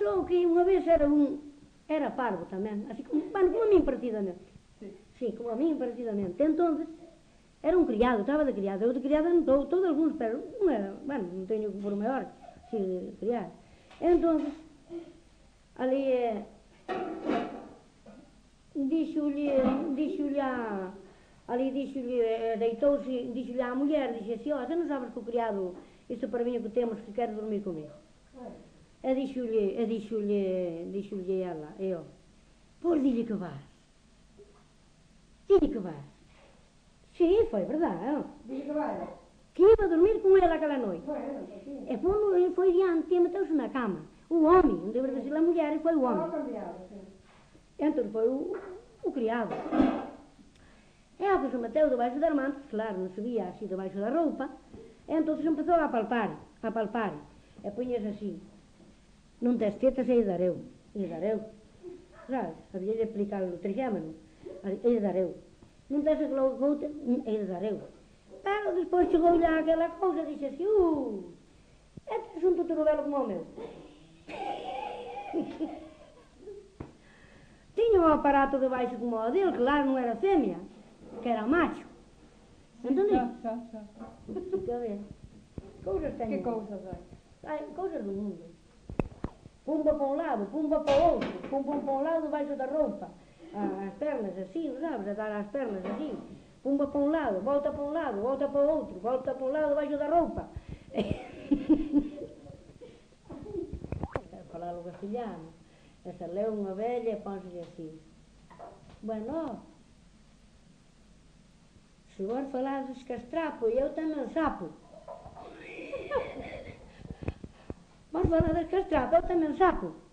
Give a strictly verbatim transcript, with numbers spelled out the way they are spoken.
só que unha vez era un, era parvo tamén, así como, bueno, como a min partidamente. Sí. Sí, como a min partidamente. Entonces, era un criado, estaba de criado. Eu de criada non estou, estou de algúns, pero non era, bueno, non teño que por maior, si de criar. Entonces, ali, eh, dixolle, dixolle a, ali dixolle, eh, deitouse, dixolle á muller, dixe así, ó, xa non sabes que o criado, este parviño que temos que quer dormir comigo. E dixolle, e dixolle, dixolle ela, e eu, pois dille que vas. Dille que vas. Sí, foi verdade, non? Dille que vai. Que iba a dormir con ela aquela noite. Bueno, sí. E foi, foi diante e meteu-se na cama. O home, non debe de ser a mulher, e foi o home. Estaba cambiado, sí. Entón foi o, o criado. E ao que se meteu debaixo das mantas, claro, non se vía así debaixo da roupa, e entón se empezou a palpar, a palpar, e poñese así. Non tes tetas, e dareu, e dareu. Sabes, había de explicar o trigémeno, e dareu. Non tes que logo coute, e dareu. Pero despois chegou lá aquela cousa, dixe así, uh, este é un tuturubelo como o meu. Tiña un aparato debaixo como o dele, claro, non era femia, que era macho. Entendí? Xa, xa, xa. Que a ver, cousas teñen. Que cousas hai? Ai, cousas do mundo. Pumba para un lado, pumba para o outro, pumba para un lado debaixo da roupa. As pernas así, sabes, a dar as pernas así. Pumba para un lado, volta para un lado, volta para o outro, volta para un lado debaixo da roupa. Quero falar o castelhano. Esa leu unha velha e pónselle así. Bueno, se vos falades castrapo e eu tamén sapo. Vos falades castrapo, eu tamén sapo.